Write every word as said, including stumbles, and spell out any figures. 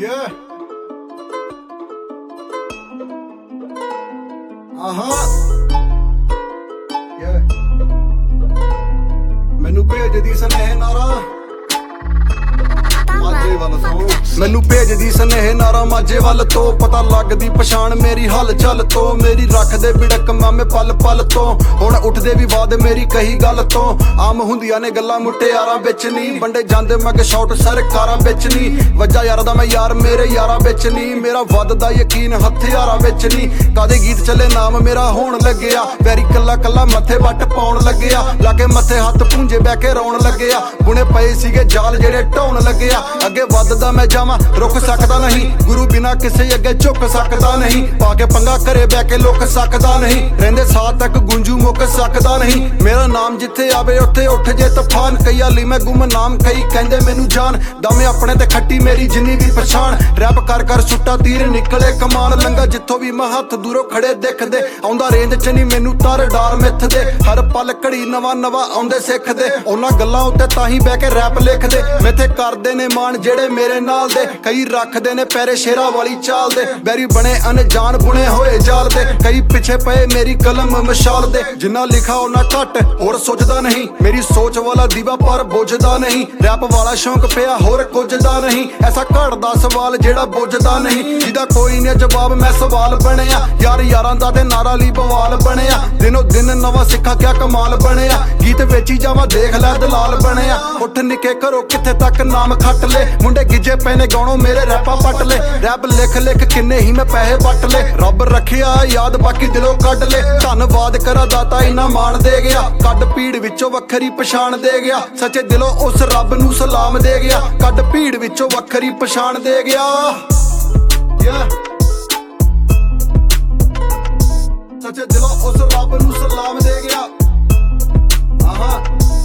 Yeah. Uh-huh. Yeah. ਮੈਨੂੰ ਭੇਜਦੀ ਸੁਨੇਹੇ ਨਾਰਾ ਮਾਝੇ ਵੱਲ ਤੋਂ ਮੈਨੂੰ ਭੇਜਦੀ ਸੁਨੇਹੇ ਨਾਰਾ ਮਾਝੇ ਵੱਲ ਤੋਂ ਪਤਾ ਲੱਗਦੀ ਪਛਾਣ ਮੇਰੀ ਹਲ ਚੱਲ ਤੋਂ ਮੇਰੀ ਰੱਖਦੇ ਬਿੜਕ ਮਾਮੇ ਪਲ ਪਲ ਤੋਂ ਹੁਣ ਉੱਠਦੇ ਵੀ ਬਾਦ ਮੇਰੀ ਕਹੀ ਗੱਲ ਤੋਂ ਆਮ ਹੁੰਦੀਆਂ ਨੇ ਗੱਲਾਂ ਮੁਟਿਆਰਾਂ ਵਿੱਚ ਨਹੀਂ ਵੰਡੇ ਜਾਂਦੇ ਮਗ ਸ਼ਾਟ ਸਰਕਾਰਾਂ ਵਿੱਚ ਨਹੀਂ ਵੱਜਾ ਯਾਰ ਦਾ ਮੈਂ ਯਾਰ ਮੇਰੇ ਯਾਰਾਂ ਵਿੱਚ ਨਹੀਂ ਮੇਰਾ ਵੱਧਦਾ ਯਕੀਨ ਹਥਿਆਰਾਂ ਵਿੱਚ ਨਹੀਂ ਕਾਦੇ ਗੀਤ ਚੱਲੇ ਨਾਮ ਮੇਰਾ ਹੋਣ ਲੱਗਿਆ ਵੈਰੀ ਕੱਲਾ ਕੱਲਾ ਮੱਥੇ ਵੱਟ ਪਾਉਣ ਲੱਗਿਆ ਲਾਗੇ ਮੱਥੇ ਹੱਥ ਪੂੰਝੇ ਬਹਿ ਕੇ ਰੌਣ ਲੱਗਿਆ ਬੁਣੇ ਪਏ ਸੀਗੇ ਜਾਲ ਜਿਹੜੇ ਢਾਉਣ ਲੱਗਿਆ ਅੱਗੇ ਵੱਧਦਾ ਮੈਂ ਜਾਵਾਂ ਰੁਕ ਸਕਦਾ ਨਹੀਂ ਗੁਰੂ ਬਿਨਾ ਕਿਸੇ ਅੱਗੇ ਝੁਕ ਸਕਦਾ ਨਹੀਂ ਪਾ ਕੇ ਪੰਗਾ ਘਰੇ ਬਹਿ ਕੇ ਲੁਕ ਸਕਦਾ ਨਹੀਂ ਰਹਿੰਦੇ ਸਾਥ ਤੱਕ ਗੁੰਜੂ ਮੁੱਕ ਸਕਦਾ ਨਹੀਂ ਮੇਰਾ ਨਾਮ ਜਿੱਥੇ ਆਵੇ ਉੱਥੇ ਉੱਠ ਜੇ ਤੂਫਾਨ ਕਈ ਹਾਲੀ ਮੈਂ ਗੁੰਮਨਾਮ ਕਈ ਕਹਿੰਦੇ ਮੈਨੂੰ ਜਾਨ ਦਮ ਆਪਣੇ ਤੇ ਖੱਟੀ ਮੇਰੀ ਜਿੰਨੀ ਵੀ ਪਛਾਣ ਰੈਪ ਕਰ ਕਰ ਸੁੱਟਾ ਤੀਰ ਨਿਕਲੇ ਕਮਾਲ ਲੰਗਾ ਜਿੱਥੋਂ ਵੀ ਮੈਂ ਹੱਥ ਦੂਰੋਂ ਖੜੇ ਦਿਖਦੇ ਆਉਂਦਾ ਰੇਂਜ ਚ ਨਹੀਂ ਮੈਨੂੰ ਤਰ ਡਾਰ ਮਿੱਥਦੇ ਹਰ ਪਲ ਘੜੀ ਨਵਾਂ ਨਵਾਂ ਆਉਂਦੇ ਸਿੱਖਦੇ ਉਹਨਾਂ ਗੱਲਾਂ ਉੱਤੇ ਤਾਂ ਹੀ ਬਹਿ ਕੇ ਰੈਪ ਲਿਖਦੇ ਮੈਥੇ ਕਰਦੇ ਨੇ ਮਾਣ ਜਿਹੜੇ ਮੇਰੇ ਨਾਲ ਦੇ ਕਈ ਰੱਖਦੇ ਨੇ ਪੈਰੇ ਸ਼ੇਰਾ ਵਾਲੀ ਚਾਲ ਦੇ ਬੈਰੀ ਬਣੇ ਅਣਜਾਣ ਬੁਣੇ ਹੋਏ ਜਾਲ ਦੇ ਕਈ ਪਿੱਛੇ ਪਏ ਮੇਰੀ ਕਲਮ ਮਸ਼ਾਲ ਦੇ ਜਿੰਨਾ ਲਿਖਾ ਉਹਨਾਂ ਘੱਟ ਹੋਰ ਸੋਚਦਾ ਨਹੀਂ ਮੇਰੀ ਸੋਚ ਵਾਲਾ ਦੀਵਾ ਪਰ ਬੁੱਝਦਾ ਨਹੀਂ ਰੈਪ ਵਾਲਾ ਸ਼ੌਂਕ ਪਿਆ ਹੋਰ ਕੁਝ ਦਾ ਨਹੀਂ ਐਸਾ ਘੜਦਾ ਸਵਾਲ ਜਿਹੜਾ ਬੁੱਝਦਾ ਨਹੀਂ ਜਿਹਦਾ ਕੋਈ ਨਹੀਂ ਜਵਾਬ ਮੈਂ ਸਵਾਲ ਬਣਿਆ ਯਾਰ ਯਾਰਾਂ ਦਾ ਤੇ ਨਾਰਾ ਲਈ ਬਵਾਲ ਬਣਿਆ ਦਿਨੋ ਦਿਨ ਨਵਾਂ ਸਿੱਖਾ ਕਿਆ ਕਮਾਲ ਬਣਿਆ ਗੀਤ ਵੇਚੀ ਜਾਵਾਂ ਦੇਖ ਲੈ ਦਲਾਲ ਬਣਿਆ ਉੱਠ ਨਿੱਕੇ ਘਰੋਂ ਕਿੱਥੇ ਤੱਕ ਨਾਮ ਖੱਟ ਲੈ ਮੁੰਡੇ ਗਿੱਜੇ ਪਏ ਨੇ ਗਾਉਣੋਂ ਮੇਰੇ ਰੈਪਾਂ ਪੱਟ ਲੈ ਰੈਪ ਲਿਖ ਲਿਖ ਕਿੰਨੇ ਹੀ ਮੈਂ ਪੈਸੇ ਵੱਟ ਲੈ ਰੱਬ ਰੱਖਿਆ ਯਾਦ ਬਾਕੀ ਦਿਲੋਂ ਕੱਢ ਲੈ ਧੰਨਵਾਦ ਕਰਾ ਦਾਤਾ ਇੰਨਾ ਮਾਣ ਦੇ ਗਿਆ ਕੱਢ ਭੀੜ ਵਿੱਚੋਂ ਵੱਖਰੀ ਪਛਾਣ ਦੇ ਗਿਆ ਸੱਚੇ ਦਿਲੋਂ ਉਸ ਰੱਬ ਨੂੰ ਸਲਾਮ ਦੇ ਗਿਆ ਕੱਢ ਭੀੜ ਵਿੱਚੋਂ ਵੱਖਰੀ ਪਛਾਣ ਦੇ ਗਿਆ yeah. ਸੱਚੇ ਦਿਲੋਂ ਉਸ ਰੱਬ ਨੂੰ ਸਲਾਮ ਦੇ ਗਿਆ ਆਹਾ